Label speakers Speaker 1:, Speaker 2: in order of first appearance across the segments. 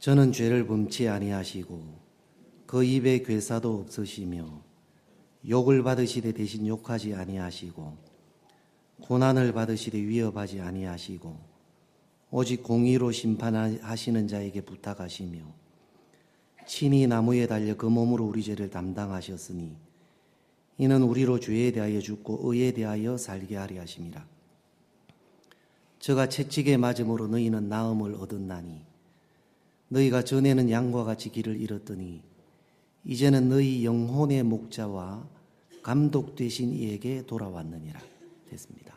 Speaker 1: 저는 죄를 범치 아니하시고 그 입에 괴사도 없으시며 욕을 받으시되 대신 욕하지 아니하시고 고난을 받으시되 위협하지 아니하시고 오직 공의로 심판하시는 자에게 부탁하시며 친히 나무에 달려 그 몸으로 우리 죄를 담당하셨으니 이는 우리로 죄에 대하여 죽고 의에 대하여 살게 하려 하심이라. 저가 채찍에 맞음으로 너희는 나음을 얻었나니 너희가 전에는 양과 같이 길을 잃었더니 이제는 너희 영혼의 목자와 감독 되신 이에게 돌아왔느니라. 됐습니다.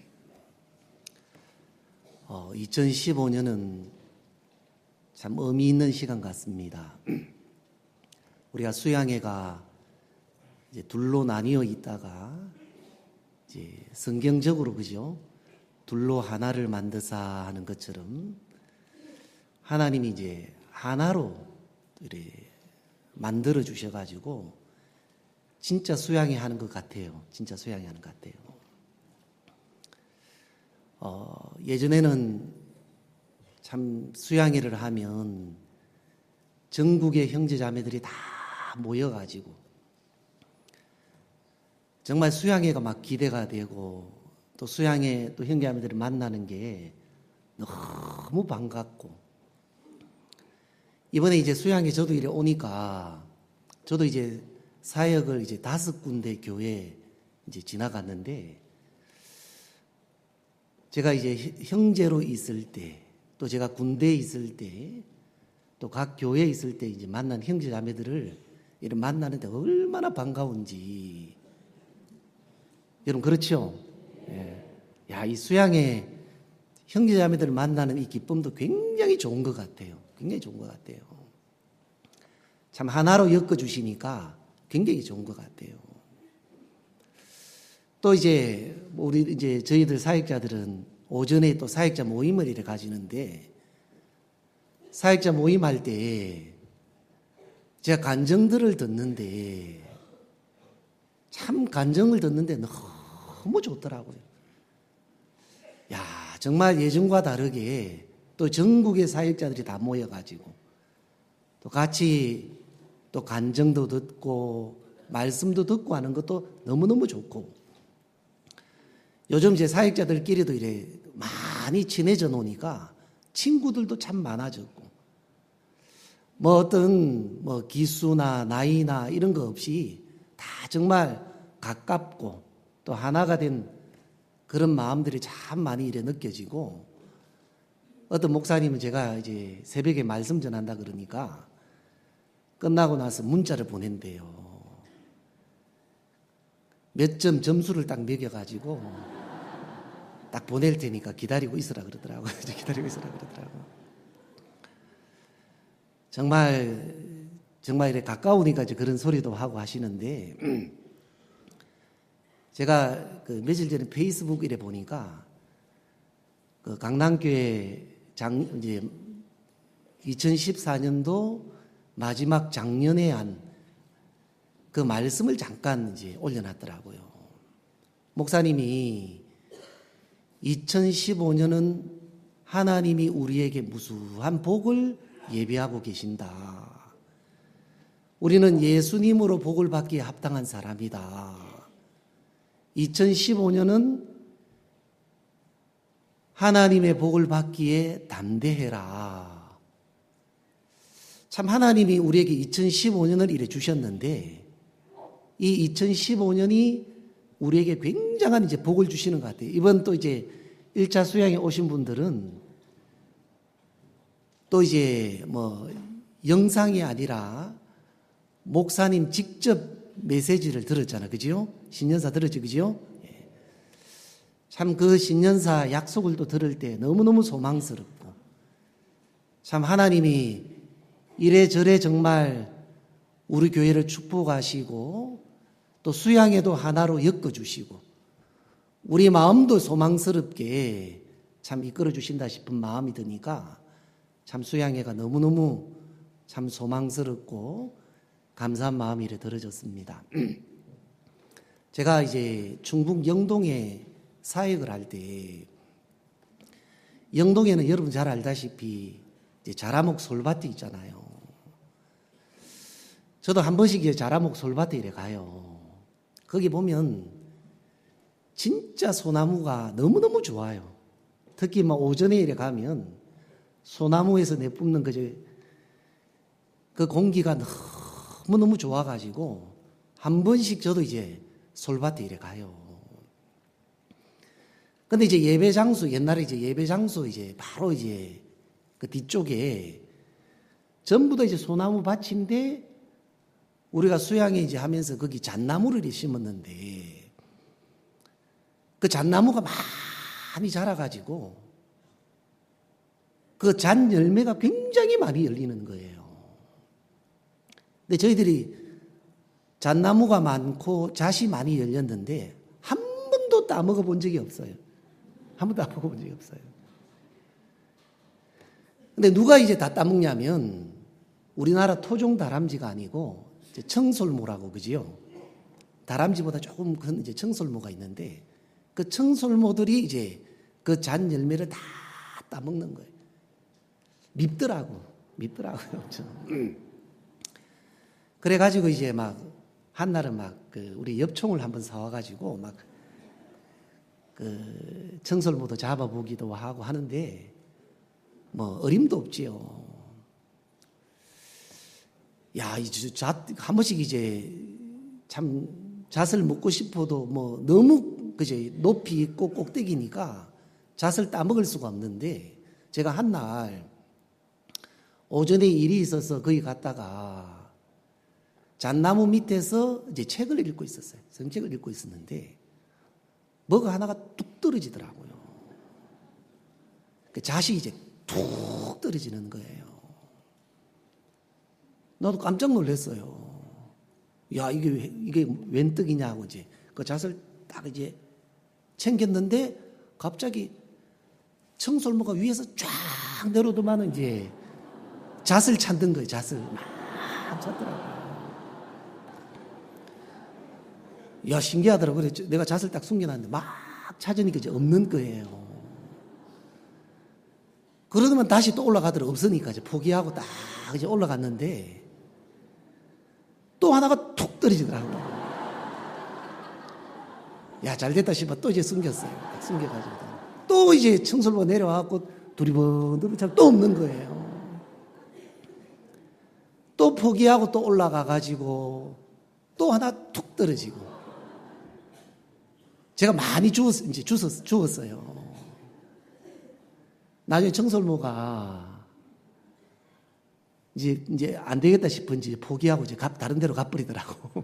Speaker 1: 2015년은 참 의미 있는 시간 같습니다. 우리가 수양회가 이제 둘로 나뉘어 있다가 이제 성경적으로 그죠? 둘로 하나를 만드사 하는 것처럼 하나님이 이제 하나로 이렇게 만들어 주셔가지고 진짜 수양회 하는 것 같아요. 진짜 수양회 하는 것 같아요. 예전에는 참 수양회를 하면 전국의 형제 자매들이 다 모여가지고 정말 수양회가 막 기대가 되고 또 수양회 또 형제 자매들을 만나는 게 너무 반갑고 이번에 이제 수양회 저도 이래 오니까 저도 이제 사역을 이제 5군데 교회 이제 지나갔는데 제가 이제 형제로 있을 때 또 제가 군대에 있을 때 또 각 교회에 있을 때 이제 만난 형제 자매들을 이렇게 만나는데 얼마나 반가운지 여러분 그렇죠? 예. 야, 이 수양회 형제 자매들을 만나는 이 기쁨도 굉장히 좋은 것 같아요. 굉장히 좋은 것 같아요. 참 하나로 엮어주시니까 굉장히 좋은 것 같아요. 또 이제 우리 이제 저희들 사역자들은 오전에 또 사역자 모임을 이렇게 가지는데 사역자 모임할 때 제가 간정들을 듣는데 참 간정을 듣는데 너무 좋더라고요. 야, 정말 예전과 다르게 또 전국의 사역자들이 다 모여가지고 또 같이 또 간정도 듣고 말씀도 듣고 하는 것도 너무너무 좋고 요즘 제 사역자들끼리도 이래 많이 친해져 놓으니까 친구들도 참 많아졌고 뭐 어떤 뭐 기수나 나이나 이런 거 없이 다 정말 가깝고 또 하나가 된 그런 마음들이 참 많이 이래 느껴지고 어떤 목사님은 제가 이제 새벽에 말씀 전한다 그러니까 끝나고 나서 문자를 보낸대요. 몇 점 점수를 딱 매겨가지고 딱 보낼 테니까 기다리고 있으라 그러더라고요. 기다리고 있으라 그러더라고요. 정말 이렇게 가까우니까 이제 그런 소리도 하고 하시는데 제가 그 며칠 전에 페이스북 이래 보니까 그 강남교회 이제 2014년도 마지막 장년에 한 그 말씀을 잠깐 이제 올려놨더라고요. 목사님이 2015년은 하나님이 우리에게 무수한 복을 예비하고 계신다. 우리는 예수님으로 복을 받기에 합당한 사람이다. 2015년은 하나님의 복을 받기에 담대해라. 참 하나님이 우리에게 2015년을 이래 주셨는데 이 2015년이 우리에게 굉장한 이제 복을 주시는 것 같아요. 이번 또 이제 1차 수양에 오신 분들은 또 이제 뭐 영상이 아니라 목사님 직접 메시지를 들었잖아요. 그죠? 신년사 들었죠. 그죠? 참 그 신년사 약속을 또 들을 때 너무너무 소망스럽고 참 하나님이 이래저래 정말 우리 교회를 축복하시고 또 수양에도 하나로 엮어주시고 우리 마음도 소망스럽게 참 이끌어주신다 싶은 마음이 드니까 참 수양회가 너무너무 참 소망스럽고 감사한 마음이 이래 들어졌습니다. 제가 이제 충북 영동에 사역을 할 때 영동에는 여러분 잘 알다시피 이제 자라목 솔밭이 있잖아요. 저도 한 번씩 이제 자라목 솔밭에 이래 가요. 거기 보면 진짜 소나무가 너무너무 좋아요. 특히 막 오전에 이래 가면 소나무에서 내뿜는 그 공기가 너무너무 좋아가지고 한 번씩 저도 이제 솔밭에 이래 가요. 근데 이제 예배 장소, 옛날에 이제 예배 장소 이제 바로 이제 그 뒤쪽에 전부 다 이제 소나무 밭인데 우리가 수양회 이제 하면서 거기 잣나무를 심었는데 그 잣나무가 많이 자라가지고 그 잣 열매가 굉장히 많이 열리는 거예요. 근데 저희들이 잣나무가 많고 잣이 많이 열렸는데 한 번도 따먹어 본 적이 없어요. 한 번도 따먹어 본 적이 없어요. 근데 누가 이제 다 따먹냐면 우리나라 토종 다람쥐가 아니고 이제 청솔모라고 그지요? 다람쥐보다 조금 큰 이제 청솔모가 있는데 그 청솔모들이 이제 그 잣 열매를 다 따먹는 거예요. 밉더라고요. 그래가지고 이제 막 한날은 막 그 우리 엽총을 한번 사와가지고 막 그 청솔모도 잡아보기도 하고 하는데 뭐 어림도 없지요. 야, 한 번씩 이제 참 잣을 먹고 싶어도 뭐 너무 그제 높이 있고 꼭대기니까 잣을 따먹을 수가 없는데 제가 한날 오전에 일이 있어서 거기 갔다가 잣나무 밑에서 이제 책을 읽고 있었어요. 성책을 읽고 있었는데 뭐가 하나가 뚝 떨어지더라고요. 그 잣이 이제 툭 떨어지는 거예요. 나도 깜짝 놀랐어요. 야, 이게 웬 떡이냐고 이제 그 잣을 딱 이제 챙겼는데 갑자기 청솔모가 위에서 쫙 내려오더만은 이제 잣을 찾는 거예요. 잣을 막 찾더라고요. 야, 신기하더라고요. 그래, 내가 잣을 딱 숨겨놨는데 막 찾으니까 이제 없는 거예요. 그러더만 다시 또 올라가더라고요. 없으니까 이제 포기하고 딱 이제 올라갔는데 또 하나가 툭 떨어지더라고요. 야, 잘 됐다 싶어 또 이제 숨겼어요. 딱 숨겨가지고 또 이제 청솔모 내려와갖고 두리번두리 또 없는 거예요. 또 포기하고 또 올라가가지고 또 하나 툭 떨어지고 제가 많이 주웠어요. 나중에 청솔모가 이제 안 되겠다 싶은지 포기하고 이제 다른 데로 가버리더라고.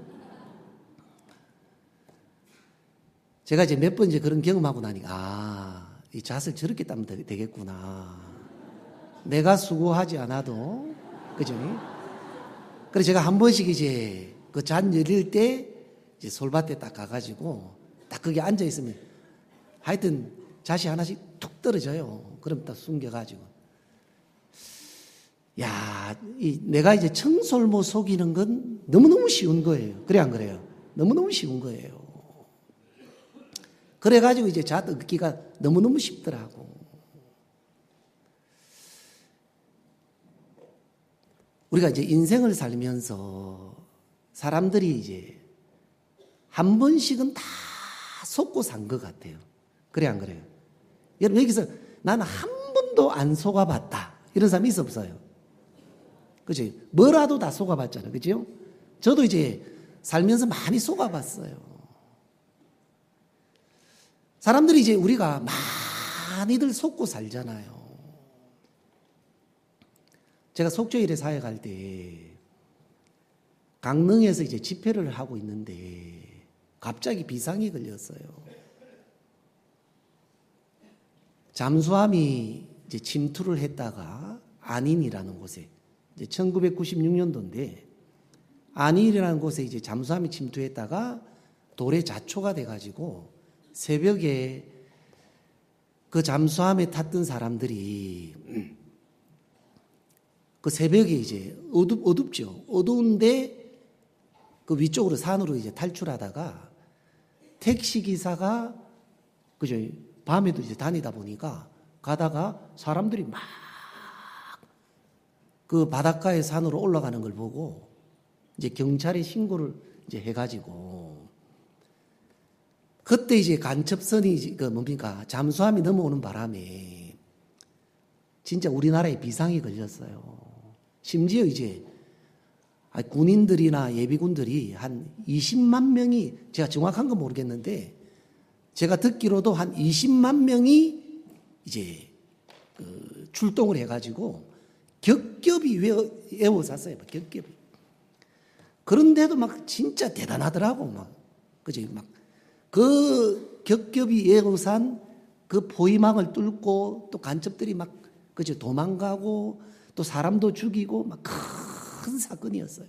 Speaker 1: 제가 이제 몇 번 이제 그런 경험하고 나니까 이 잣을 저렇게 따면 되겠구나. 내가 수고하지 않아도 그죠? 그래서 제가 한 번씩 이제 그 잣 열릴 때 이제 솔밭에 딱 가가지고 딱 거기 앉아 있으면 하여튼 잣이 하나씩 툭 떨어져요. 그럼 딱 숨겨가지고. 야, 내가 이제 청솔모 속이는 건 너무너무 쉬운 거예요. 그래, 안 그래요? 너무너무 쉬운 거예요. 그래가지고 이제 잣 얻기가 너무너무 쉽더라고. 우리가 이제 인생을 살면서 사람들이 이제 한 번씩은 다 속고 산 것 같아요. 그래, 안 그래요? 여러분, 여기서 나는 한 번도 안 속아봤다. 이런 사람이 있어 없어요? 그죠? 뭐라도 다 속아봤잖아요. 그죠? 저도 이제 살면서 많이 속아봤어요. 사람들이 이제 우리가 많이들 속고 살잖아요. 제가 속죄일에 사역할 때 강릉에서 이제 집회를 하고 있는데 갑자기 비상이 걸렸어요. 잠수함이 이제 침투를 했다가 안인이라는 곳에 이제 1996년도인데 안인이라는 곳에 이제 잠수함이 침투했다가 돌에 자초가 돼가지고 새벽에 그 잠수함에 탔던 사람들이 그 새벽에 이제 어둡죠. 어두운데 그 위쪽으로 산으로 이제 탈출하다가 택시 기사가 그죠? 밤에도 이제 다니다 보니까 가다가 사람들이 막 그 바닷가의 산으로 올라가는 걸 보고 이제 경찰에 신고를 이제 해가지고 그때 이제 간첩선이 그 뭡니까 잠수함이 넘어오는 바람에 진짜 우리나라에 비상이 걸렸어요. 심지어 이제 군인들이나 예비군들이 한 20만 명이 제가 정확한 건 모르겠는데 제가 듣기로도 한 20만 명이 이제 그 출동을 해가지고 겹겹이 에워쌌어요. 겹겹이. 그런데도 막 진짜 대단하더라고 막 그지 막 그 겹겹이 에워싼 그 포위망을 뚫고 또 간첩들이 막 그죠 도망가고 또 사람도 죽이고 막 큰 사건이었어요.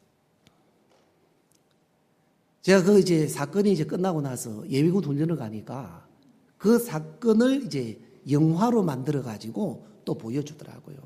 Speaker 1: 제가 그 이제 사건이 이제 끝나고 나서 예비군 훈련을 가니까 그 사건을 이제 영화로 만들어 가지고 또 보여주더라고요.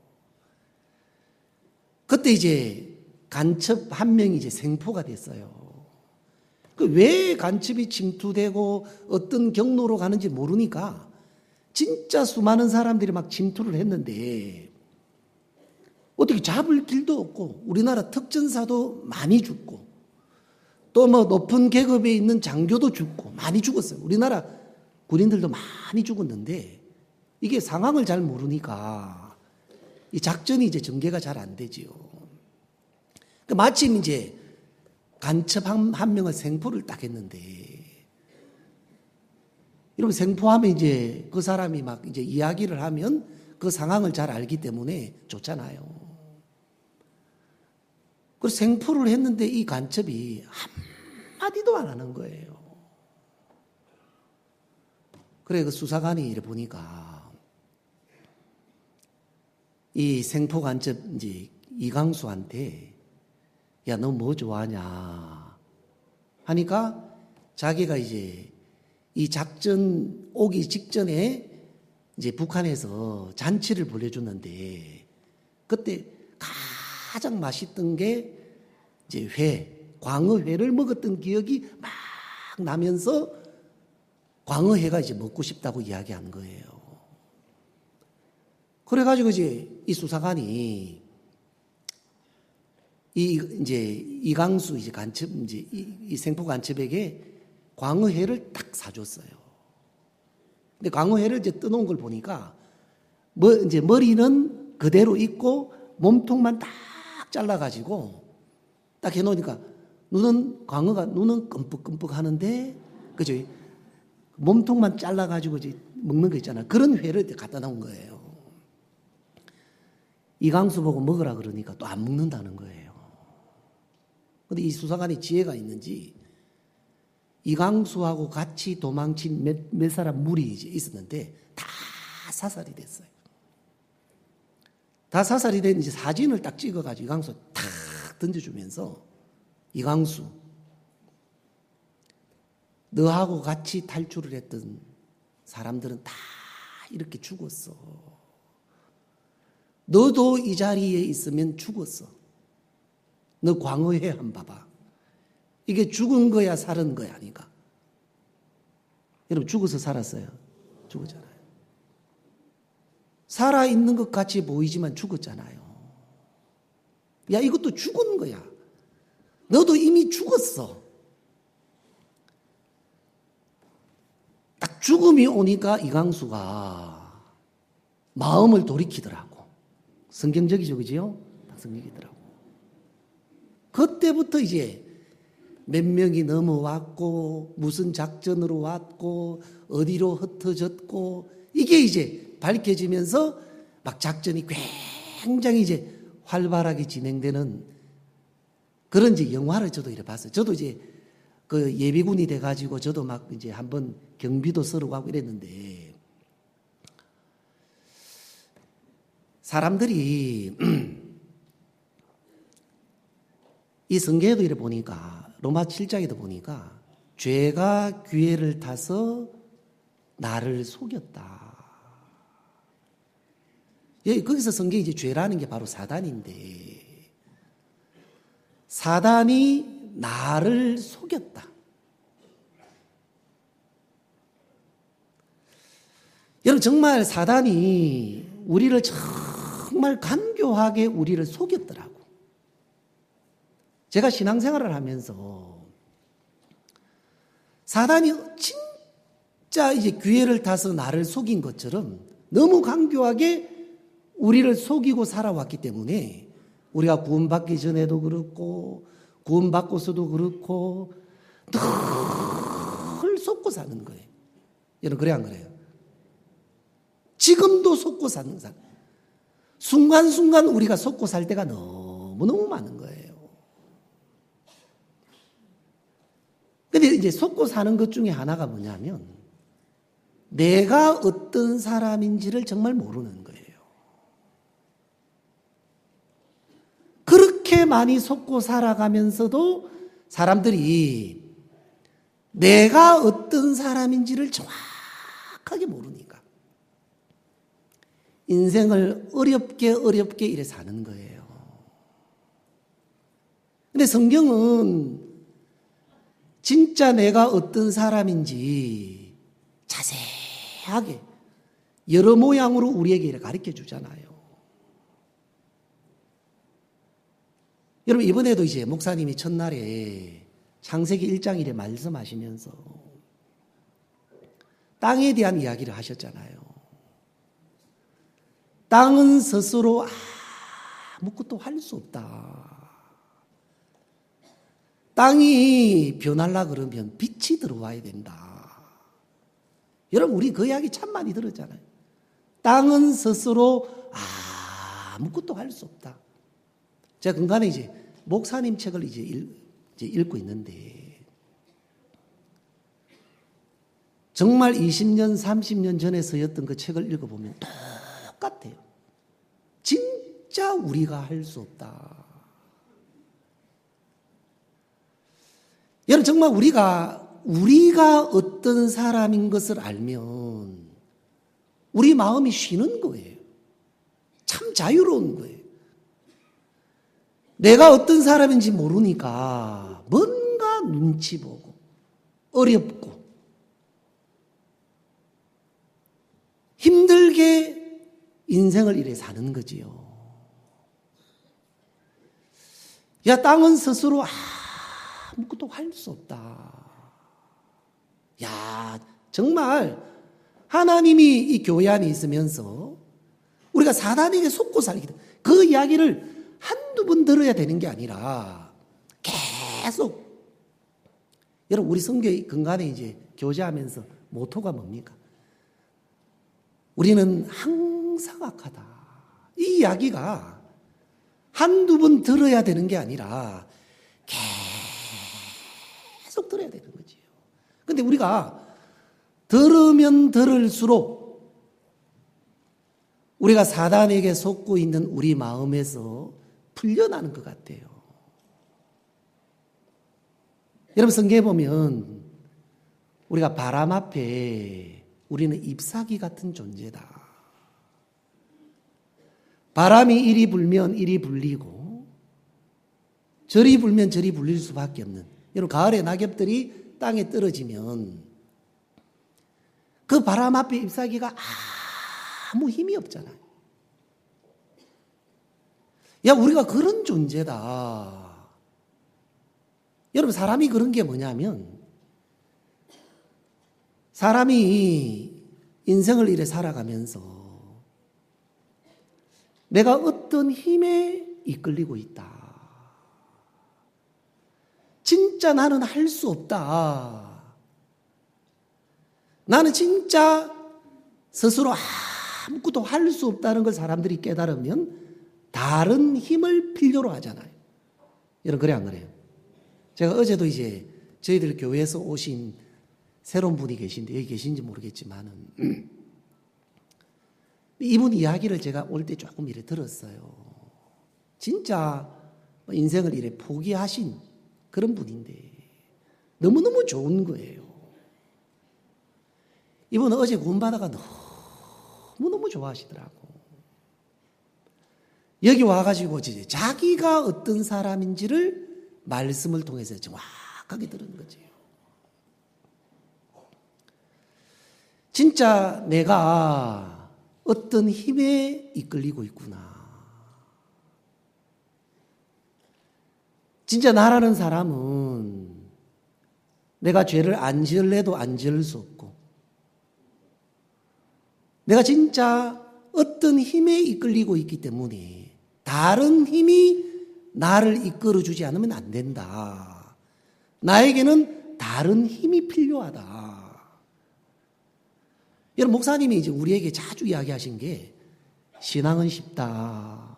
Speaker 1: 그때 이제 간첩 한 명이 이제 생포가 됐어요. 그 왜 간첩이 침투되고 어떤 경로로 가는지 모르니까 진짜 수많은 사람들이 막 침투를 했는데 어떻게 잡을 길도 없고 우리나라 특전사도 많이 죽고 또 뭐 높은 계급에 있는 장교도 죽고 많이 죽었어요. 우리나라 군인들도 많이 죽었는데 이게 상황을 잘 모르니까 이 작전이 이제 전개가 잘 안 되지요. 그러니까 마침 이제 간첩 한 명을 생포를 딱 했는데 여러분 생포하면 이제 그 사람이 막 이제 이야기를 하면 그 상황을 잘 알기 때문에 좋잖아요. 그래서 생포를 했는데 이 간첩이 한마디도 안 하는 거예요. 그래 그 수사관이 이래 보니까 이 생포 간첩 이제 이강수한테 야 너 뭐 좋아하냐 하니까 자기가 이제 이 작전 오기 직전에 이제 북한에서 잔치를 벌여줬는데 그때 가장 맛있던 게 이제 광어회를 먹었던 기억이 막 나면서 광어회가 이제 먹고 싶다고 이야기한 거예요. 그래가지고 이제 이 수사관이 이강수 이제 간첩 이제 이 생포 간첩에게 광어회를 딱 사줬어요. 근데 광어회를 이제 떠놓은 걸 보니까 이제 머리는 그대로 있고 몸통만 딱 잘라가지고 딱 해놓으니까 눈은 끔뻑끔뻑 하는데 그죠? 몸통만 잘라가지고 이제 먹는 거 있잖아. 그런 회를 갖다 놓은 거예요. 이강수 보고 먹으라 그러니까 또 안 먹는다는 거예요. 근데 이 수사관이 지혜가 있는지 이강수하고 같이 도망친 몇 사람 무리 이제 있었는데 다 사살이 됐어요. 다 사살이 된 이제 사진을 딱 찍어가지고 이강수 탁 던져주면서 이강수 너하고 같이 탈출을 했던 사람들은 다 이렇게 죽었어. 너도 이 자리에 있으면 죽었어. 너 광어회 한번 봐봐. 이게 죽은 거야 살은 거야 아닌가? 여러분 죽어서 살았어요? 죽었잖아요. 살아있는 것 같이 보이지만 죽었잖아요. 야 이것도 죽은 거야. 너도 이미 죽었어. 딱 죽음이 오니까 이강수가 마음을 돌이키더라고. 성경적이죠, 그지요? 성경이더라고. 그때부터 이제 몇 명이 넘어왔고 무슨 작전으로 왔고 어디로 흩어졌고 이게 이제 밝혀지면서 막 작전이 굉장히 이제 활발하게 진행되는 그런 이제 영화를 저도 이렇게 봤어요. 저도 이제 그 예비군이 돼가지고 저도 막 이제 한번 경비도 서러 가고 이랬는데 사람들이 이 성경에도 이래 보니까 로마 7장에도 보니까 죄가 기회를 타서 나를 속였다. 거기서 성경이 이제 죄라는 게 바로 사단인데 사단이 나를 속였다. 여러분 정말 사단이 우리를 정말 정말 간교하게 우리를 속였더라고. 제가 신앙생활을 하면서 사단이 진짜 이제 기회를 타서 나를 속인 것처럼 너무 간교하게 우리를 속이고 살아왔기 때문에 우리가 구원받기 전에도 그렇고 구원받고서도 그렇고 늘 속고 사는 거예요. 여러분 그래 안 그래요? 지금도 속고 사는 사람. 순간순간 우리가 속고 살 때가 너무너무 많은 거예요. 근데 이제 속고 사는 것 중에 하나가 뭐냐면 내가 어떤 사람인지를 정말 모르는 거예요. 그렇게 많이 속고 살아가면서도 사람들이 내가 어떤 사람인지를 정확하게 모르니까 인생을 어렵게 이래 사는 거예요. 근데 성경은 진짜 내가 어떤 사람인지 자세하게 여러 모양으로 우리에게 가르쳐 주잖아요. 여러분 이번에도 이제 목사님이 첫날에 창세기 1장 1에 말씀하시면서 땅에 대한 이야기를 하셨잖아요. 땅은 스스로 아무것도 할 수 없다. 땅이 변하려 그러면 빛이 들어와야 된다. 여러분 우리 그 이야기 참 많이 들었잖아요. 땅은 스스로 아무것도 할 수 없다. 제가 근간에 이제 목사님 책을 이제 읽고 있는데 정말 20년, 30년 전에 쓰였던 그 책을 읽어보면 똑같아요. 진짜 우리가 할 수 없다. 여러분 정말 우리가 어떤 사람인 것을 알면 우리 마음이 쉬는 거예요. 참 자유로운 거예요. 내가 어떤 사람인지 모르니까 뭔가 눈치 보고 어렵고 힘들게 인생을 이래 사는 거지요. 야, 땅은 스스로 아무것도 할 수 없다. 야, 정말 하나님이 이 교회 안에 있으면서 우리가 사단에게 속고 살기 때문에 그 이야기를 한두 번 들어야 되는 게 아니라 계속 여러분 우리 성교의 근간에 이제 교제하면서 모토가 뭡니까? 우리는 항상 악하다. 이 이야기가 한두 번 들어야 되는 게 아니라 계속 들어야 되는 거지요. 근데 우리가 들으면 들을수록 우리가 사단에게 속고 있는 우리 마음에서 풀려나는 것 같아요. 여러분 성경에 보면 우리가 바람 앞에 우리는 잎사귀 같은 존재다. 바람이 이리 불면 이리 불리고 저리 불면 저리 불릴 수밖에 없는. 여러분 가을에 낙엽들이 땅에 떨어지면 그 바람 앞에 잎사귀가 아무 힘이 없잖아요. 야, 우리가 그런 존재다. 여러분, 사람이 그런 게 뭐냐면, 사람이 인생을 이래 살아가면서 내가 어떤 힘에 이끌리고 있다. 진짜 나는 할 수 없다. 나는 진짜 스스로 아무것도 할 수 없다는 걸 사람들이 깨달으면 다른 힘을 필요로 하잖아요. 여러분 그래 안 그래요? 제가 어제도 이제 저희들 교회에서 오신 새로운 분이 계신데 여기 계신지 모르겠지만은 이분 이야기를 제가 올 때 조금 이래 들었어요. 진짜 인생을 이래 포기하신 그런 분인데 너무너무 좋은 거예요. 이분은 어제 구원받아가 너무너무 좋아하시더라고. 여기 와가지고 자기가 어떤 사람인지를 말씀을 통해서 정확하게 들은 거죠. 진짜 내가 어떤 힘에 이끌리고 있구나. 진짜 나라는 사람은 내가 죄를 안 지을래도 안 지을 수 없고, 내가 진짜 어떤 힘에 이끌리고 있기 때문에 다른 힘이 나를 이끌어주지 않으면 안 된다. 나에게는 다른 힘이 필요하다. 여러분, 목사님이 이제 우리에게 자주 이야기하신 게 신앙은 쉽다.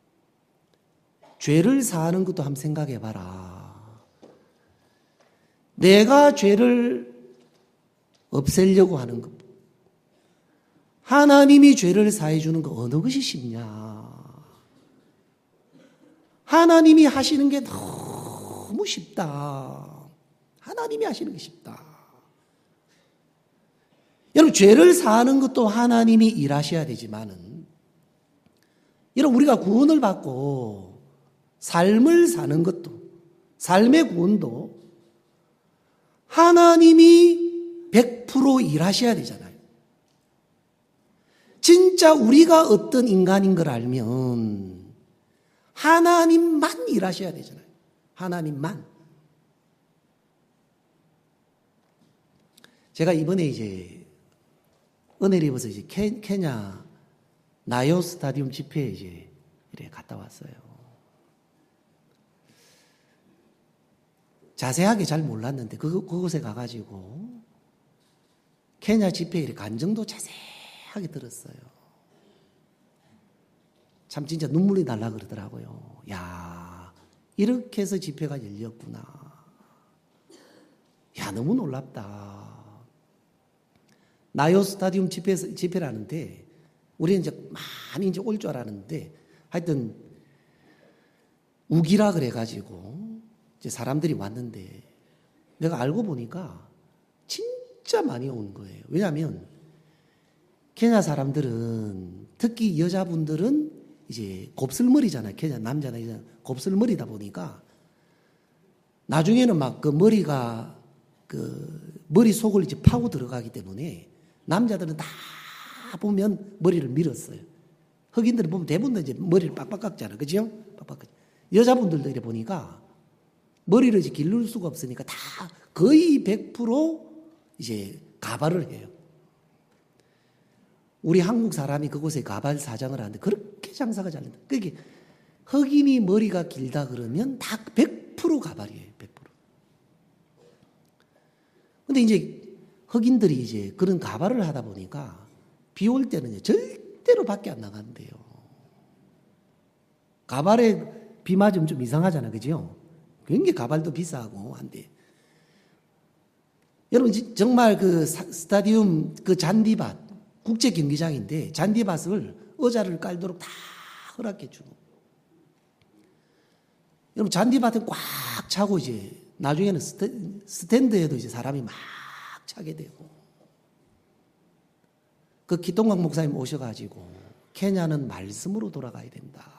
Speaker 1: 죄를 사하는 것도 한번 생각해 봐라. 내가 죄를 없애려고 하는 것, 하나님이 죄를 사해 주는 거 어느 것이 쉽냐? 하나님이 하시는 게 너무 쉽다. 하나님이 하시는 게 쉽다. 여러분, 죄를 사하는 것도 하나님이 일하셔야 되지만은, 여러분, 우리가 구원을 받고 삶을 사는 것도, 삶의 구원도 하나님이 100% 일하셔야 되잖아요. 진짜 우리가 어떤 인간인 걸 알면 하나님만 일하셔야 되잖아요. 하나님만. 제가 이번에 이제 은혜를 입어서 이제 케냐 나요 스타디움 집회에 이제 이렇게 갔다 왔어요. 자세하게 잘 몰랐는데 그곳에 가가지고 케냐 집회의 간증도 자세하게 들었어요. 참 진짜 눈물이 날라 그러더라고요. 야, 이렇게 해서 집회가 열렸구나. 야, 너무 놀랍다. 나요 스타디움 집회를 하는데 우리는 이제 많이 이제 올 줄 알았는데 하여튼 우기라 그래가지고 이제 사람들이 왔는데 내가 알고 보니까 진짜 많이 온 거예요. 왜냐하면 케냐 사람들은 특히 여자분들은 이제 곱슬머리잖아요. 케냐 남자는 곱슬머리다 보니까 나중에는 막 그 머리가 그 머리 속을 이제 파고 들어가기 때문에 남자들은 다 보면 머리를 밀었어요. 흑인들은 보면 대부분 이제 머리를 빡빡 깎잖아요. 그죠? 빡빡. 여자분들도 이래 보니까 머리를 이제 기를 수가 없으니까 다 거의 100% 이제 가발을 해요. 우리 한국 사람이 그곳에 가발 사장을 하는데 그렇게 장사가 잘 된다. 그게 흑인이 머리가 길다 그러면 다 100% 가발이에요. 100%. 근데 이제 흑인들이 이제 그런 가발을 하다 보니까 비 올 때는 절대로 밖에 안 나간대요. 가발에 비 맞으면 좀 이상하잖아요. 그죠? 굉장히 가발도 비싸고 한데. 여러분, 정말 그 스타디움 그 잔디밭, 국제 경기장인데 잔디밭을 의자를 깔도록 다 허락해 주고. 여러분, 잔디밭은 꽉 차고 이제 나중에는 스탠드에도 이제 사람이 막 차게 되고. 그 기동광 목사님 오셔가지고 케냐는 말씀으로 돌아가야 된다.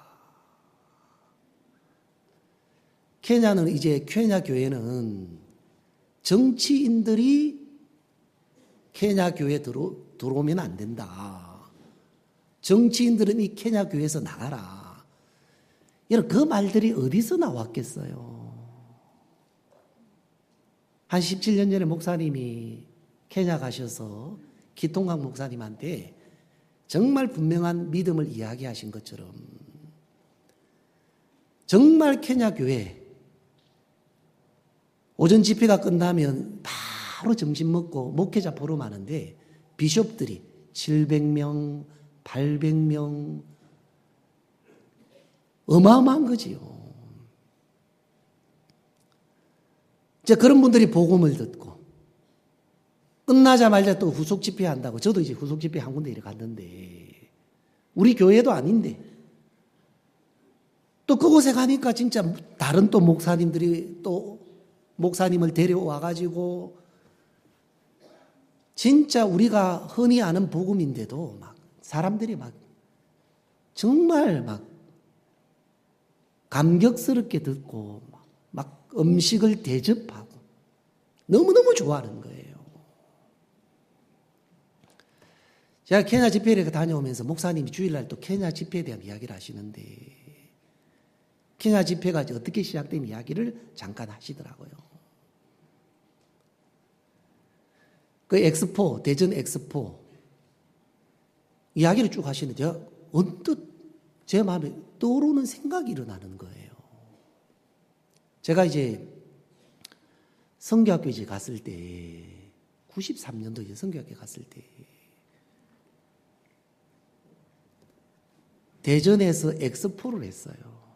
Speaker 1: 케냐는 이제 케냐 교회는 정치인들이 케냐 교회에 들어오면 안 된다. 정치인들은 이 케냐 교회에서 나가라. 여러분, 그 말들이 어디서 나왔겠어요? 한 17년 전에 목사님이 케냐 가셔서 기통강 목사님한테 정말 분명한 믿음을 이야기하신 것처럼 정말 케냐 교회 오전 집회가 끝나면 바로 점심 먹고 목회자 보러 가는데 비숍들이 700명, 800명 어마어마한 거지요. 이제 그런 분들이 복음을 듣고 끝나자마자 또 후속 집회 한다고 저도 이제 후속 집회 한 군데 이렇게 갔는데 우리 교회도 아닌데 또 그곳에 가니까 진짜 다른 또 목사님들이 또 목사님을 데려와 가지고 진짜 우리가 흔히 아는 복음인데도 막 사람들이 막 정말 막 감격스럽게 듣고 막 음식을 대접하고 너무너무 좋아하는 거예요. 제가 케냐 집회를 다녀오면서 목사님이 주일날 또 케냐 집회에 대한 이야기를 하시는데
Speaker 2: 케냐 집회가 어떻게 시작된 이야기를 잠깐 하시더라고요. 그 엑스포, 대전 엑스포 이야기를 쭉 하시는데 제가 언뜻 제 마음에 떠오르는 생각이 일어나는 거예요. 제가 이제 성교학교 이제 갔을 때 93년도 이제 성교학교 갔을 때 대전에서 엑스포를 했어요.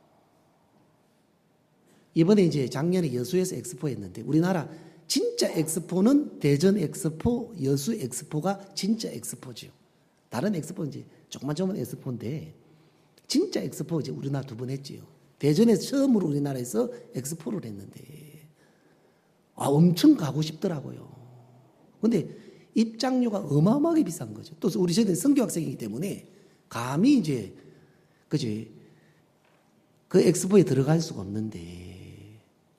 Speaker 2: 이번에 이제 작년에 여수에서 엑스포 했는데 우리나라 진짜 엑스포는 대전 엑스포, 여수 엑스포가 진짜 엑스포죠. 다른 엑스포는 이제 조그만 엑스포인데 진짜 엑스포 이제 우리나라 2번 했지요. 대전에서 처음으로 우리나라에서 엑스포를 했는데 엄청 가고 싶더라고요. 근데 입장료가 어마어마하게 비싼 거죠. 또 우리 저희는 성교학생이기 때문에 감히 이제 그지 그 엑스포에 들어갈 수가 없는데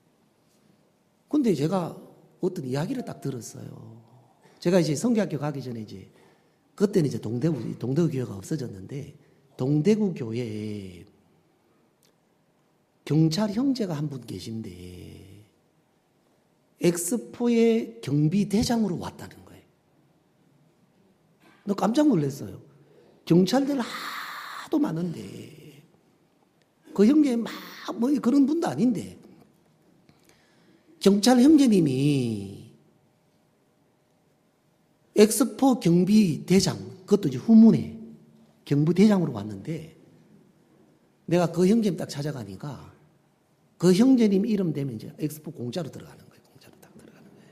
Speaker 2: 근데 제가 어떤 이야기를 딱 들었어요. 제가 이제 성교학교 가기 전에 이제 그때는 이제 동대구 교회가 없어졌는데 동대구 교회에 경찰 형제가 한 분 계신데 엑스포의 경비대장으로 왔다는 거예요. 너 깜짝 놀랐어요. 경찰들 하도 많은데 그 형제 막 뭐 그런 분도 아닌데 경찰 형제님이 엑스포 경비대장 그것도 이제 후문에 경비대장으로 왔는데 내가 그 형제님 딱 찾아가니까 그 형제님 이름 되면 이제 엑스포 공짜로 들어가는 거예요. 공짜로 딱 들어가는 거예요.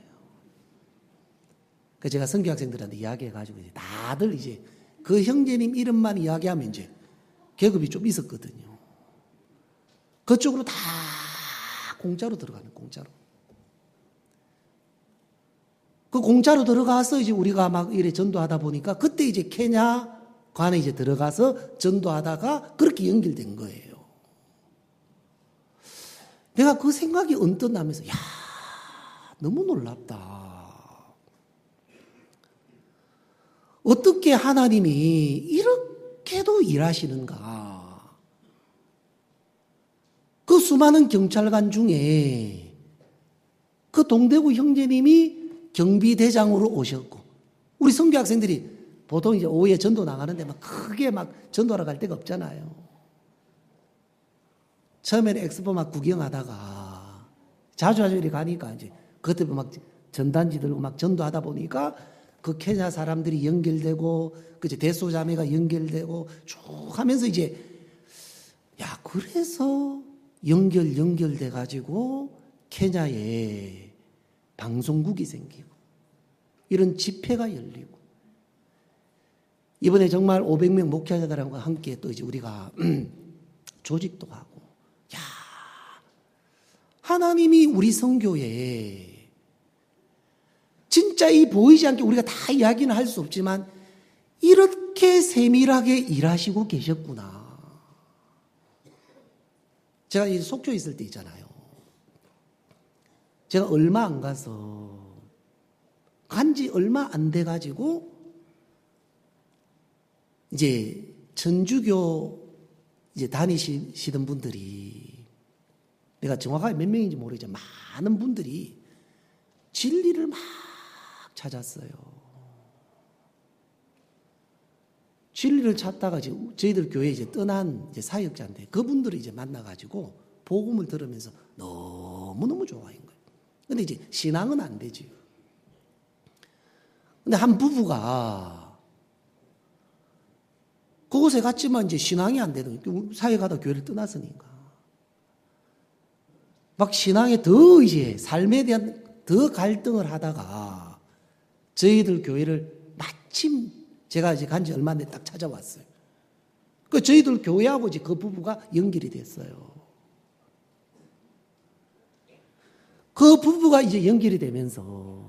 Speaker 2: 그래서 제가 성교학생들한테 이야기해가지고 이제 다들 이제 그 형제님 이름만 이야기하면 이제 계급이 좀 있었거든요. 그쪽으로 다 공짜로 들어가는 공짜로. 그 공짜로 들어가서 이제 우리가 막 이래 전도하다 보니까 그때 이제 케냐 관에 이제 들어가서 전도하다가 그렇게 연결된 거예요. 내가 그 생각이 언뜻 나면서 야 너무 놀랍다. 어떻게 하나님이 이렇게도 일하시는가. 그 수많은 경찰관 중에 그 동대구 형제님이 경비대장으로 오셨고 우리 성교학생들이 보통 이제 오후에 전도 나가는데 막 크게 막 전도하러 갈 데가 없잖아요. 처음에는 엑스포 막 구경하다가 자주 이렇게 가니까 이제 그때 막 전단지 들고 막 전도하다 보니까 그 케냐 사람들이 연결되고 그제 대소자매가 연결되고 쭉 하면서 이제 야 그래서 연결돼 가지고 케냐에 방송국이 생기고 이런 집회가 열리고 이번에 정말 500명 목회자들과 함께 또 이제 우리가 조직도 하고 야 하나님이 우리 선교에 진짜 이 보이지 않게 우리가 다 이야기는 할 수 없지만 이렇게 세밀하게 일하시고 계셨구나. 제가 이 속초에 있을 때 있잖아요. 제가 얼마 안 가서 간지 얼마 안 돼 가지고 이제 천주교 이제 다니시던 분들이 내가 정확하게 몇 명인지 모르겠지만 많은 분들이 진리를 막 찾았어요. 진리를 찾다가 이제 저희들 교회에 이제 떠난 이제 사역자인데 그분들을 이제 만나가지고 복음을 들으면서 너무너무 좋아한 거예요. 근데 이제 신앙은 안 되지. 근데 한 부부가 그곳에 갔지만 이제 신앙이 안 되는 거예요. 사역하다 교회를 떠났으니까. 막 신앙에 더 이제 삶에 대한 더 갈등을 하다가 저희들 교회를 마침 제가 이제 간지 얼마 안 돼 딱 찾아왔어요. 그 저희들 교회하고 이제 그 부부가 연결이 됐어요. 그 부부가 이제 연결이 되면서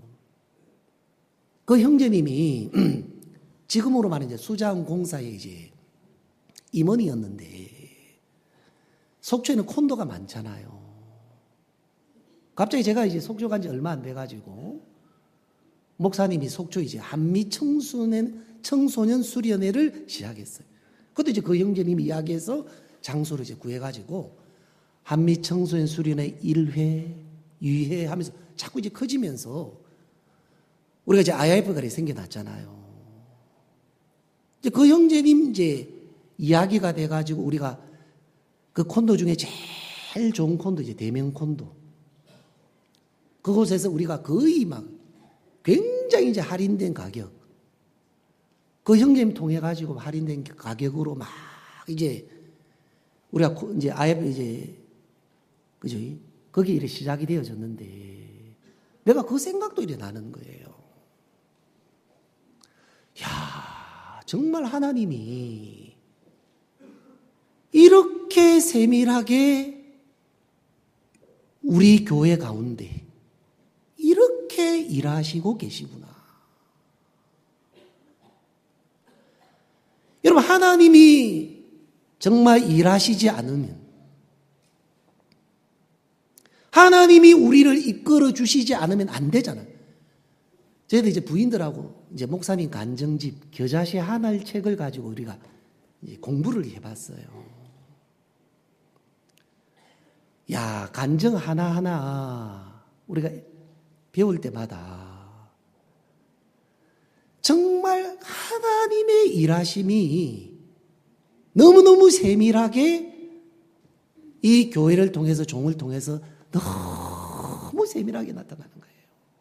Speaker 2: 그 형제님이 지금으로 말하면 이제 수자원공사의 이제 임원이었는데 속초에는 콘도가 많잖아요. 갑자기 제가 이제 속초 간지 얼마 안 돼가지고 목사님이 속초 이제 한미 청소년 수련회를 시작했어요. 그것도 이제 그 형제님이 이야기해서 장소를 이제 구해가지고 한미 청소년 수련회 1회, 2회 하면서 자꾸 이제 커지면서 우리가 이제 IF가 생겨났잖아요. 이제 그 형제님 이제 이야기가 돼가지고 우리가 그 콘도 중에 제일 좋은 콘도 이제 대명 콘도. 그곳에서 우리가 거의 막 굉장히 이제 할인된 가격. 그 형제님 통해 가지고 할인된 가격으로 막 이제 우리가 이제 IF 이제 그죠? 거기 이래 시작이 되어졌는데 내가 그 생각도 이래 나는 거예요. 야, 정말 하나님이 이렇게 세밀하게 우리 교회 가운데 이렇게 일하시고 계시구나. 여러분, 하나님이 정말 일하시지 않으면, 하나님이 우리를 이끌어 주시지 않으면 안 되잖아요. 저희도 이제 부인들하고 이제 목사님 간증집 겨자씨 하나의 책을 가지고 우리가 이제 공부를 해봤어요. 야, 간증 하나하나 우리가 배울 때마다 정말 하나님의 일하심이 너무너무 세밀하게 이 교회를 통해서 종을 통해서 너무 세밀하게 나타나는 거예요.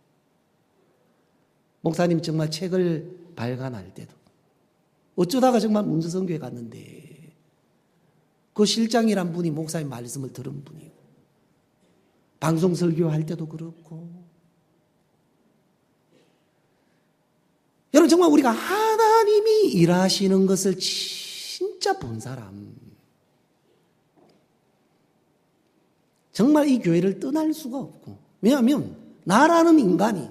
Speaker 2: 목사님 정말 책을 발간할 때도 어쩌다가 정말 문서성교회 갔는데 그 실장이란 분이 목사님 말씀을 들은 분이고 방송 설교할 때도 그렇고 여러분 정말 우리가 하나님이 일하시는 것을 진짜 본 사람 정말 이 교회를 떠날 수가 없고 왜냐하면 나라는 인간이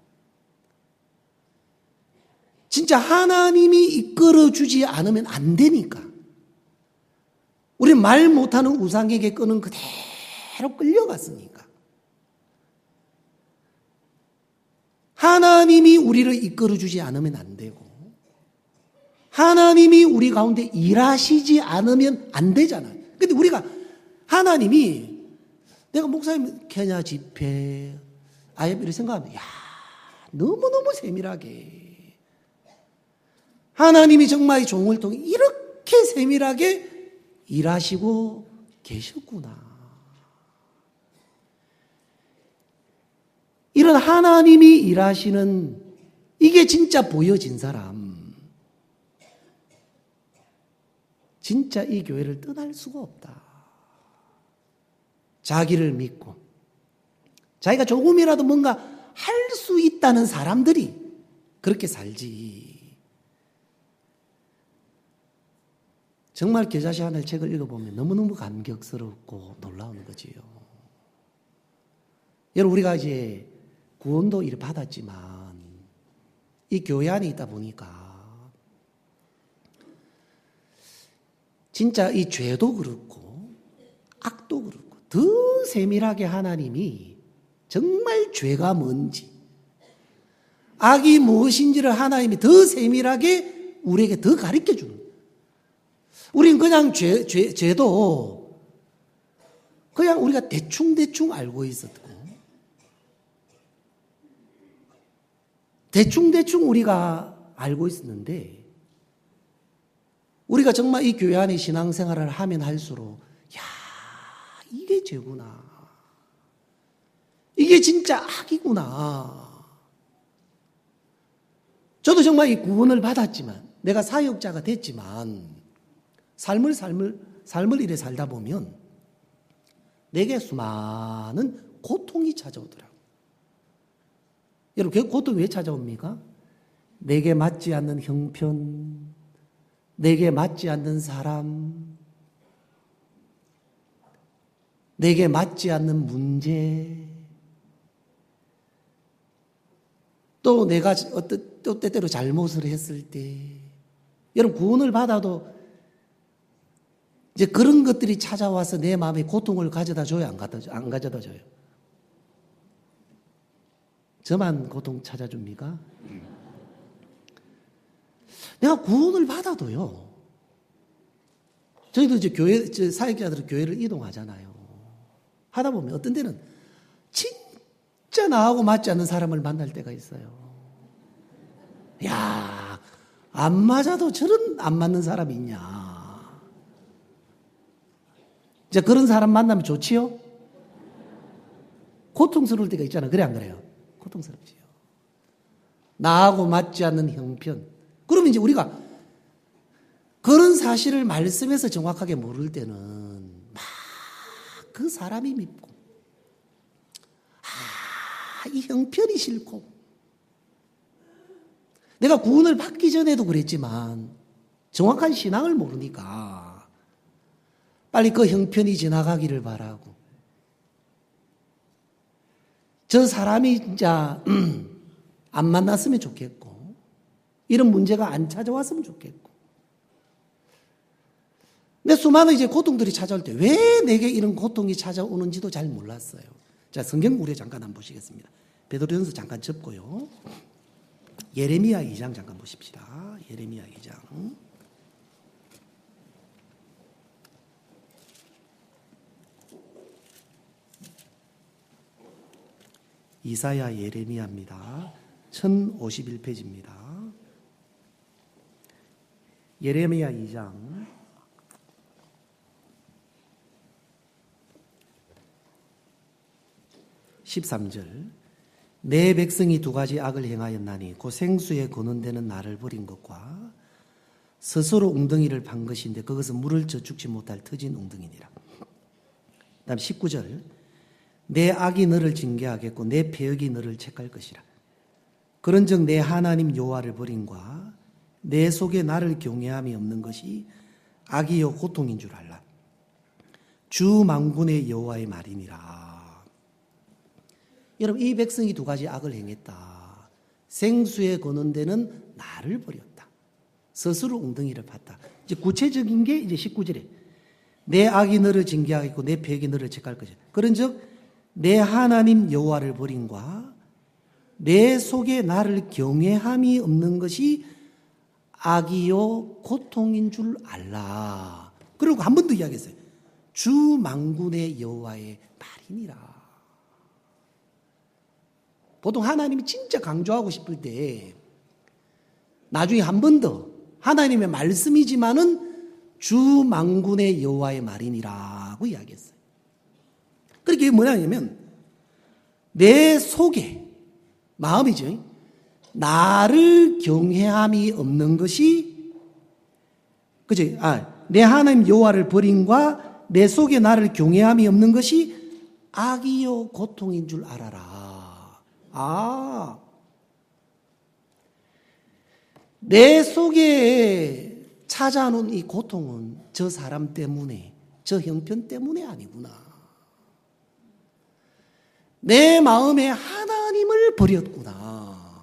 Speaker 2: 진짜 하나님이 이끌어주지 않으면 안 되니까 우리 말 못하는 우상에게 끄는 그대로 끌려갔으니까 하나님이 우리를 이끌어주지 않으면 안 되고 하나님이 우리 가운데 일하시지 않으면 안 되잖아요. 근데 우리가 하나님이 내가 목사님 케냐 집회 IF를 생각하면 야 너무너무 세밀하게 하나님이 정말 이 종을 통해 이렇게 세밀하게 일하시고 계셨구나. 이런 하나님이 일하시는 이게 진짜 보여진 사람 진짜 이 교회를 떠날 수가 없다. 자기를 믿고 자기가 조금이라도 뭔가 할 수 있다는 사람들이 그렇게 살지. 정말 겨자씨 하나의 책을 읽어보면 너무너무 감격스럽고 놀라운 거지요. 여러분 우리가 이제 구원도 이렇게 받았지만 이 교회 안에 있다 보니까 진짜 이 죄도 그렇고 악도 그렇고 더 세밀하게 하나님이 정말 죄가 뭔지 악이 무엇인지를 하나님이 더 세밀하게 우리에게 더 가르쳐 주는 거예요. 우리는 그냥 죄도 그냥 우리가 대충 알고 있었고 대충 우리가 알고 있었는데 우리가 정말 이 교회 안에 신앙생활을 하면 할수록 야 이게 죄구나. 이게 진짜 악이구나. 저도 정말 이 구원을 받았지만 내가 사역자가 됐지만 삶을 이래 살다 보면 내게 수많은 고통이 찾아오더라고요. 여러분, 그 고통이 왜 찾아옵니까? 내게 맞지 않는 형편, 내게 맞지 않는 사람, 내게 맞지 않는 문제, 또 내가 또 때때로 잘못을 했을 때, 여러분, 구원을 받아도 이제 그런 것들이 찾아와서 내 마음에 고통을 가져다 줘요, 안 가져다 줘요? 저만 고통 찾아줍니까? 내가 구원을 받아도요. 저희도 이제 사역자들은 교회를 이동하잖아요. 하다 보면 어떤 때는 진짜 나하고 맞지 않는 사람을 만날 때가 있어요. 야, 안 맞아도 저런 안 맞는 사람이 있냐. 이제 그런 사람 만나면 좋지요? 고통스러울 때가 있잖아요. 그래 안 그래요? 고통스럽지요. 나하고 맞지 않는 형편. 그러면 이제 우리가 그런 사실을 말씀에서 정확하게 모를 때는 막 그 사람이 밉고 이 형편이 싫고 내가 구원을 받기 전에도 그랬지만 정확한 신앙을 모르니까 빨리 그 형편이 지나가기를 바라고 저 사람이 진짜 안 만났으면 좋겠고 이런 문제가 안 찾아왔으면 좋겠고 근데 수많은 이제 고통들이 찾아올 때 왜 내게 이런 고통이 찾아오는지도 잘 몰랐어요. 자, 성경 우리 잠깐 한번 보시겠습니다. 베드로전서 잠깐 접고요. 예레미야 2장 잠깐 보십시다. 예레미야 2장. 이사야 예레미야입니다. 1051페이지입니다. 예레미야 2장 13절 내 백성이 두 가지 악을 행하였나니 곧 생수에 거는데는 나를 버린 것과 스스로 웅덩이를 판 것인데 그것은 물을 저축지 못할 터진 웅덩이니라. 다음 19절 내 악이 너를 징계하겠고 내 패역이 너를 책할 것이라. 그런즉 내 하나님 여호와를 버림과 내 속에 나를 경외함이 없는 것이 악이요 고통인 줄 알라. 주 만군의 여호와의 말이니라. 여러분 이 백성이 두 가지 악을 행했다. 생수에 거는 데는 나를 버렸다. 스스로 웅덩이를 팠다. 이제 구체적인 게 이제 19절에 내 악이 너를 징계하겠고 내 패역이 너를 책할 것이다. 그런즉 내 하나님 여호와를 버림과 내 속에 나를 경외함이 없는 것이 악이요 고통인 줄 알라. 그리고 한 번 더 이야기했어요. 주 만군의 여호와의 말이니라. 보통 하나님이 진짜 강조하고 싶을 때 나중에 한 번 더 하나님의 말씀이지만은 주 만군의 여호와의 말이니라고 이야기했어요. 그러니까 이게 뭐냐면 내 속에 마음이죠. 나를 경외함이 없는 것이 그죠? 내 하나님 여호와를 버림과 내 속에 나를 경외함이 없는 것이 악이요 고통인 줄 알아라. 내 속에 찾아오는 이 고통은 저 사람 때문에, 저 형편 때문에 아니구나. 내 마음에 하나님을 버렸구나.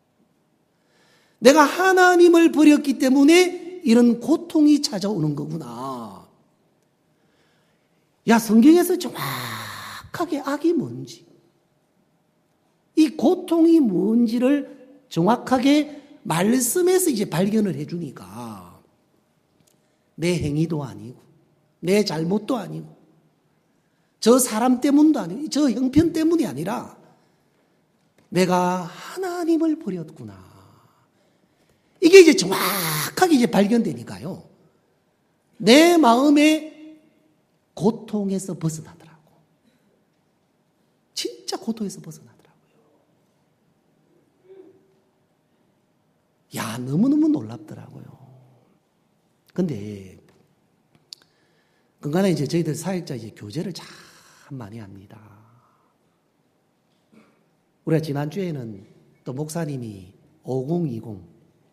Speaker 2: 내가 하나님을 버렸기 때문에 이런 고통이 찾아오는 거구나. 야, 성경에서 정확하게 악이 뭔지, 이 고통이 뭔지를 정확하게 말씀에서 이제 발견을 해주니까 내 행위도 아니고 내 잘못도 아니고 저 사람 때문도 아니고 저 형편 때문이 아니라 내가 하나님을 버렸구나. 이게 이제 정확하게 이제 발견되니까요. 내 마음의 고통에서 벗어나더라고. 진짜 고통에서 벗어나더라고요. 야, 너무너무 놀랍더라고요. 근데 그간에 이제 저희들 사역자 이제 교제를 참 많이 합니다. 우리가 지난주에는 또 목사님이 5020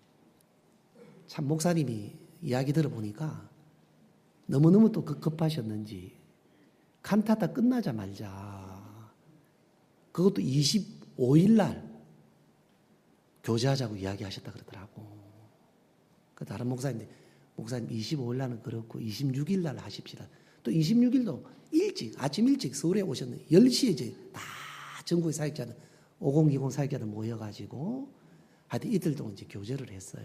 Speaker 2: 참 목사님이 이야기 들어보니까 너무너무 또 급하셨는지 칸타타 끝나자마자 그것도 25일 날 교제하자고 이야기하셨다 그러더라고. 그 다른 목사님 25일 날은 그렇고 26일 날 하십시다. 또 26일도 일찍 아침 일찍 서울에 오셨는데 10시에 이제 다 전국의 사역자들 5020 사역자들 모여가지고 하여튼 이틀 동안 이제 교제를 했어요.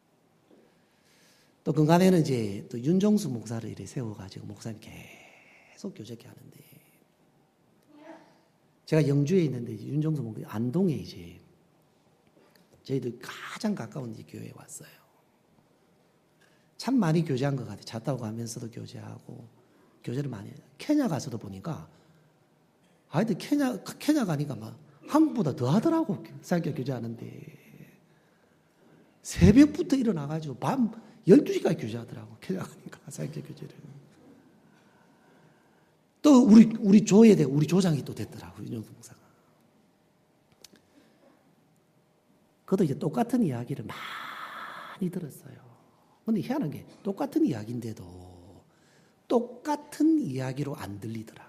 Speaker 2: 또 그간에는 이제 또 윤종수 목사를 이렇게 세워가지고 목사님 계속 교제케 하는데 제가 영주에 있는데 윤정수 목사님 안동에 이제 저희들 가장 가까운 교회에 왔어요. 참 많이 교제한 것 같아요. 차 타고 가면서도 교제하고 교제를 많이 해요. 케냐 가서도 보니까 아이들 케냐 가니까 막 한국보다 더 하더라고. 사역자 교제하는데 새벽부터 일어나가지고 밤 12시까지 교제하더라고. 케냐 가니까 사역자 교제를. 또 우리 조에 우리 조장이 또 됐더라고. 윤정수 목사가. 그것도 이제 똑같은 이야기를 많이 들었어요. 근데 희한한 게 똑같은 이야기인데도 똑같은 이야기로 안 들리더라고.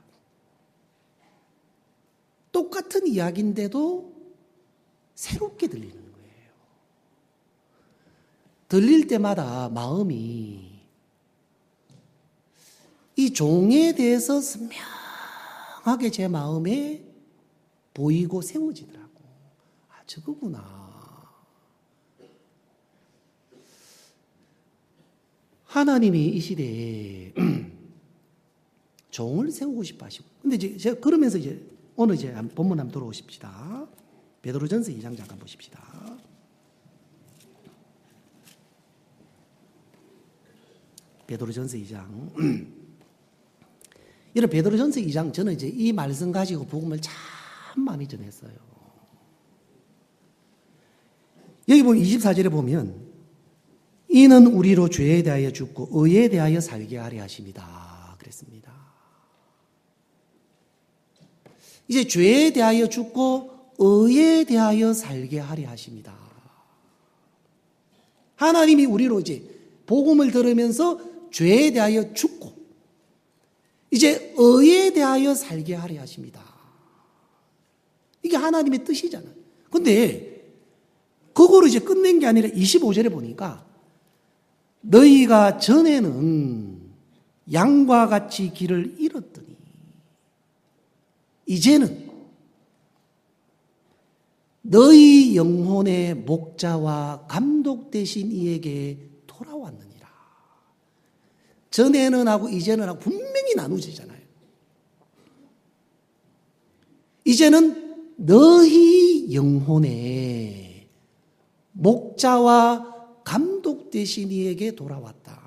Speaker 2: 똑같은 이야기인데도 새롭게 들리는 거예요. 들릴 때마다 마음이 이 종에 대해서 선명하게 제 마음에 보이고 세워지더라고. 아, 저거구나. 하나님이 이 시대에 종을 세우고 싶어 하시고. 근데 이제 제가 그러면서 이제 오늘 이제 본문 한번 돌아오십시다. 베드로전서 2장 잠깐 보십시다. 베드로전서 2장. 이런 베드로전서 2장 저는 이제 이 말씀 가지고 복음을 참 많이 전했어요. 여기 보면 24절에 보면 이는 우리로 죄에 대하여 죽고 의에 대하여 살게 하려 하십니다. 그랬습니다. 이제 죄에 대하여 죽고 의에 대하여 살게 하려 하십니다. 하나님이 우리로 이제 복음을 들으면서 죄에 대하여 죽고 이제 의에 대하여 살게 하려 하십니다. 이게 하나님의 뜻이잖아요. 근데 그거를 이제 끝낸 게 아니라 25절에 보니까 너희가 전에는 양과 같이 길을 잃었더니 이제는 너희 영혼의 목자와 감독 되신 이에게 돌아왔느니라. 전에는 하고 이제는 하고 분명히 나누지잖아요. 이제는 너희 영혼의 목자와 감독 되신 이에게 돌아왔다.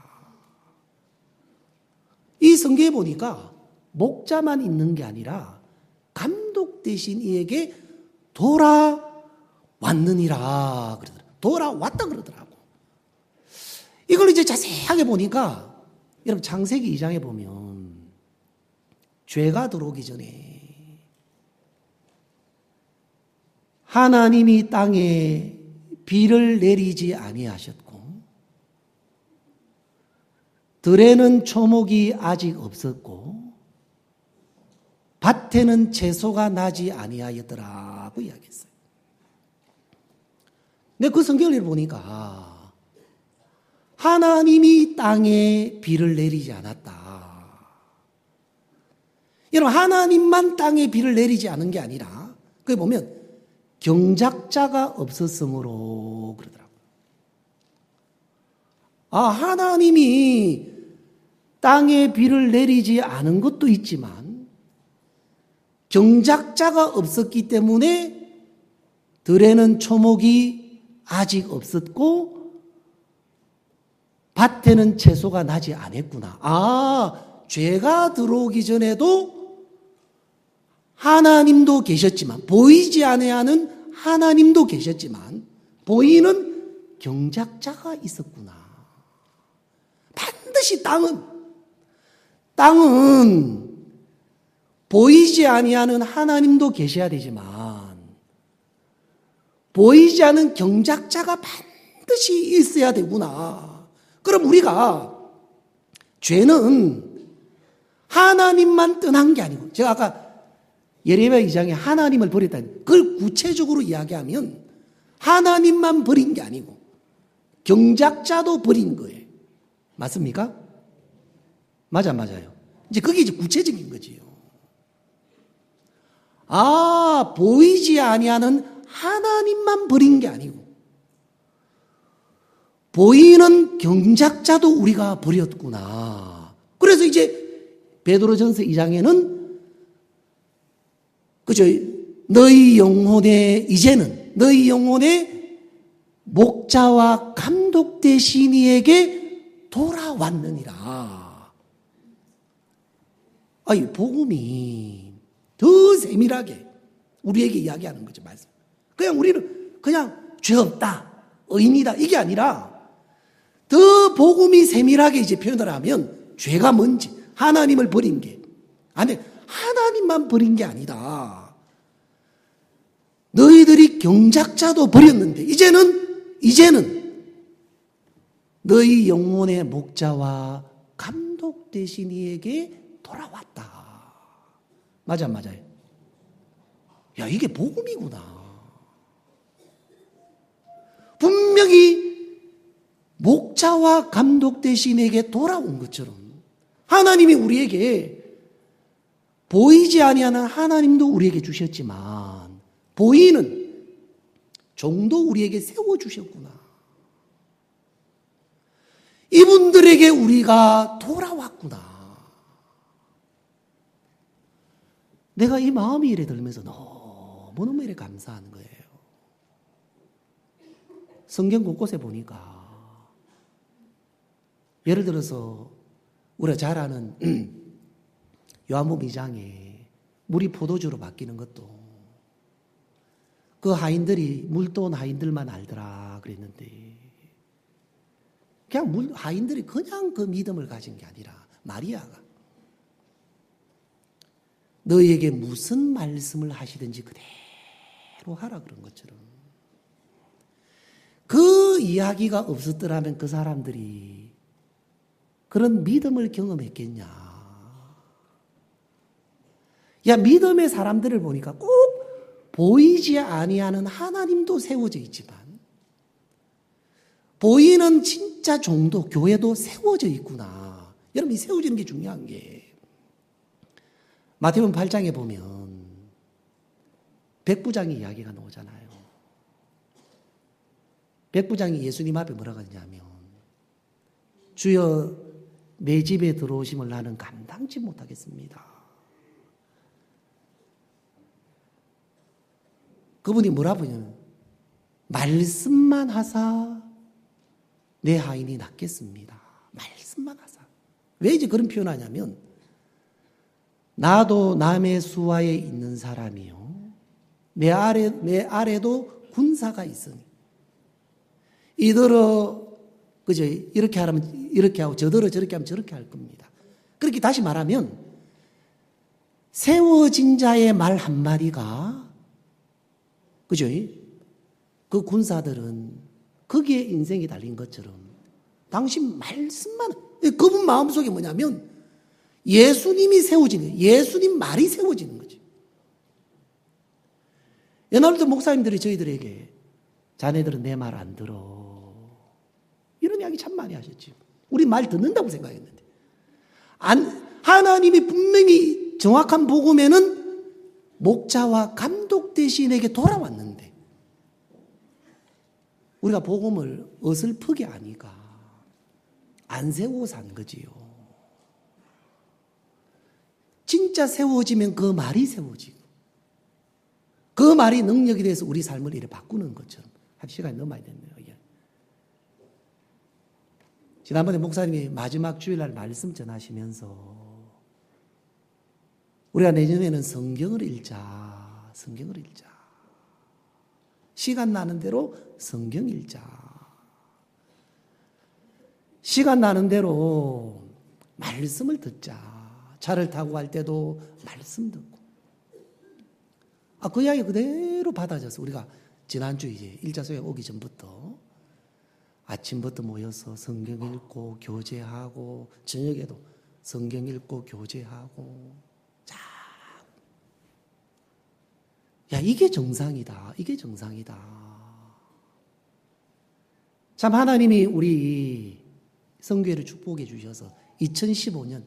Speaker 2: 이 성경에 보니까 목자만 있는 게 아니라 감독 되신 이에게 돌아왔느니라 그러더라고요. 돌아왔다 그러더라고. 이걸 이제 자세하게 보니까 여러분 창세기 2장에 보면 죄가 들어오기 전에 하나님이 땅에 비를 내리지 아니하셨고 들에는 초목이 아직 없었고 밭에는 채소가 나지 아니하였더라고 이야기했어요. 근데 그 성경을 보니까 하나님이 땅에 비를 내리지 않았다. 여러분 하나님만 땅에 비를 내리지 않은 게 아니라 거기 보면 경작자가 없었으므로 그러더라고요. 아, 하나님이 땅에 비를 내리지 않은 것도 있지만 경작자가 없었기 때문에 들에는 초목이 아직 없었고 밭에는 채소가 나지 않았구나. 아, 죄가 들어오기 전에도 하나님도 계셨지만 보이지 아니하는 하나님도 계셨지만 보이는 경작자가 있었구나. 반드시 땅은 보이지 아니하는 하나님도 계셔야 되지만 보이지 않는 경작자가 반드시 있어야 되구나. 그럼 우리가 죄는 하나님만 떠난 게 아니고 제가 아까 예레미야 2장에 하나님을 버렸다니 그걸 구체적으로 이야기하면 하나님만 버린 게 아니고 경작자도 버린 거예요. 맞습니까? 맞아요. 이제 그게 이제 구체적인 거지요. 아, 보이지 아니하는 하나님만 버린 게 아니고 보이는 경작자도 우리가 버렸구나. 그래서 이제 베드로전서 2장에는 그죠? 너희 영혼의 목자와 감독 되신 이에게 돌아왔느니라. 이 복음이 더 세밀하게 우리에게 이야기하는 거죠, 말씀. 그냥 우리는 그냥 죄 없다, 의인이다, 이게 아니라 더 복음이 세밀하게 이제 표현을 하면 죄가 뭔지, 하나님을 버린 게, 아니, 하나님만 버린 게 아니다. 너희들이 경작자도 버렸는데, 이제는 너희 영혼의 목자와 감독 되신 이에게 돌아왔다. 맞아, 맞아요. 야, 이게 복음이구나. 분명히 목자와 감독 되신에게 돌아온 것처럼 하나님이 우리에게 보이지 아니하는 하나님도 우리에게 주셨지만 보이는 종도 우리에게 세워주셨구나. 이분들에게 우리가 돌아왔구나. 내가 이 마음이 이래 들면서 너무너무 이래 감사한 거예요. 성경 곳곳에 보니까 예를 들어서 우리가 잘 아는 요한복음 2장에 물이 포도주로 바뀌는 것도 그 하인들이 물도온 하인들만 알더라 그랬는데 그냥 하인들이 그냥 그 믿음을 가진 게 아니라 마리아가 너희에게 무슨 말씀을 하시든지 그대로 하라 그런 것처럼 그 이야기가 없었더라면 그 사람들이 그런 믿음을 경험했겠냐. 야, 믿음의 사람들을 보니까 꼭 보이지 아니하는 하나님도 세워져 있지만 보이는 진짜 종도, 교회도 세워져 있구나. 여러분, 이 세워지는 게 중요한 게 마태복음 8장에 보면 백부장의 이야기가 나오잖아요. 백부장이 예수님 앞에 뭐라고 하냐면 주여 내 집에 들어오심을 나는 감당치 못하겠습니다. 그분이 뭐라고 하냐면 말씀만 하사 내 하인이 낫겠습니다. 말씀만 하사. 왜 이제 그런 표현하냐면 나도 남의 수하에 있는 사람이요 내 아래도 군사가 있으니 이더러 그죠? 이렇게 하면 이렇게 하고 저더러 저렇게 하면 저렇게 할 겁니다. 그렇게 다시 말하면 세워진 자의 말 한마디가 그죠? 그 군사들은 거기에 인생이 달린 것처럼 당신 말씀만 그분 마음속에 뭐냐면 예수님이 세워지는 예수님 말이 세워지는 거지. 옛날부터 목사님들이 저희들에게 자네들은 내 말 안 들어 이런 이야기 참 많이 하셨죠. 우리 말 듣는다고 생각했는데 하나님이 분명히 정확한 복음에는 목자와 감독 대신에게 돌아왔는데 우리가 복음을 어설프게 아니까 안 세우고 산 거지요. 진짜 세워지면 그 말이 세워지고 그 말이 능력이 돼서 우리 삶을 이렇게 바꾸는 것처럼 한 시간이 너무 많이 됐네요. 지난번에 목사님이 마지막 주일날 말씀 전하시면서 우리가 내년에는 성경을 읽자. 시간 나는 대로 성경 읽자. 시간 나는 대로 말씀을 듣자. 차를 타고 갈 때도 말씀 듣고. 그 이야기 그대로 받아져서 우리가 지난주 이제 일자소에 오기 전부터 아침부터 모여서 성경 읽고 교제하고 저녁에도 성경 읽고 교제하고 자, 야 이게 정상이다. 참 하나님이 우리 성교회를 축복해 주셔서 2015년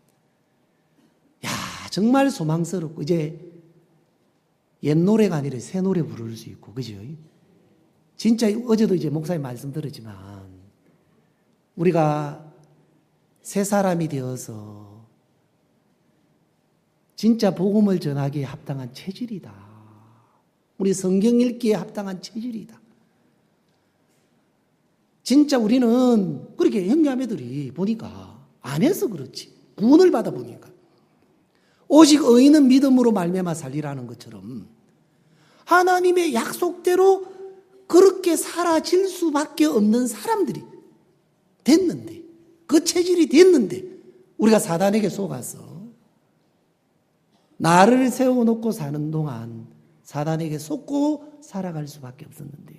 Speaker 2: 야 정말 소망스럽고 이제 옛 노래가 아니라 새 노래 부를 수 있고 그죠? 진짜 어제도 이제 목사님 말씀 들었지만 우리가 새 사람이 되어서 진짜 복음을 전하기에 합당한 체질이다. 우리 성경 읽기에 합당한 체질이다. 진짜 우리는 그렇게 형제자매들이 보니까 안 해서 그렇지. 구원을 받아 보니까. 오직 의인은 믿음으로 말미암아 살리라는 것처럼 하나님의 약속대로 그렇게 살아질 수밖에 없는 사람들이 됐는데, 그 체질이 됐는데 우리가 사단에게 속아서 나를 세워놓고 사는 동안 사단에게 속고 살아갈 수밖에 없었는데,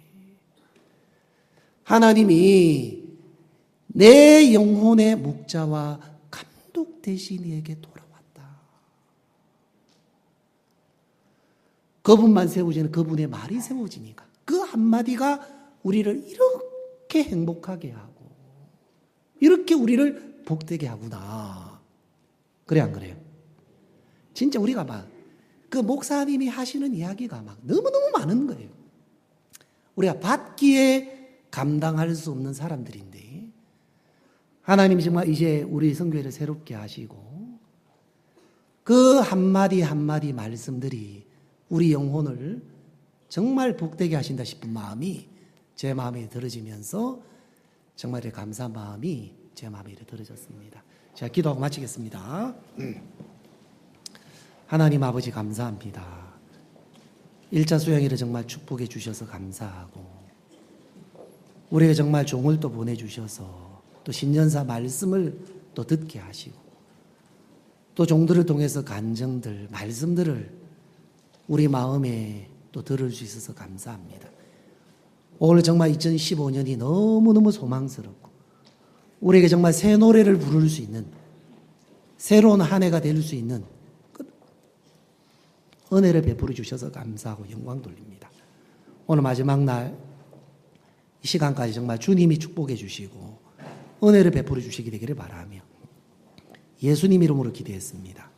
Speaker 2: 하나님이 내 영혼의 목자와 감독 대신 이에게 돌아왔다. 그분만 세워지는 그분의 말이 세워지니까 그 한마디가 우리를 이렇게 행복하게 하고 이렇게 우리를 복되게 하구나. 그래 안 그래요? 진짜 우리가 막 그 목사님이 하시는 이야기가 막 너무너무 많은 거예요. 우리가 받기에 감당할 수 없는 사람들인데 하나님이 정말 이제 우리 선교회를 새롭게 하시고 그 한마디 한마디 말씀들이 우리 영혼을 정말 복되게 하신다 싶은 마음이 제 마음에 들어지면서 정말 감사한 마음이 제 마음에 들어졌습니다. 제가 기도하고 마치겠습니다. 하나님 아버지 감사합니다. 1차 수양회를 정말 축복해 주셔서 감사하고 우리에게 정말 종을 또 보내주셔서 또 신년사 말씀을 또 듣게 하시고 또 종들을 통해서 간증들, 말씀들을 우리 마음에 또 들을 수 있어서 감사합니다. 오늘 정말 2015년이 너무너무 소망스럽고 우리에게 정말 새 노래를 부를 수 있는 새로운 한 해가 될 수 있는 은혜를 베풀어 주셔서 감사하고 영광 돌립니다. 오늘 마지막 날 이 시간까지 정말 주님이 축복해 주시고 은혜를 베풀어 주시게 되기를 바라며 예수님 이름으로 기도했습니다.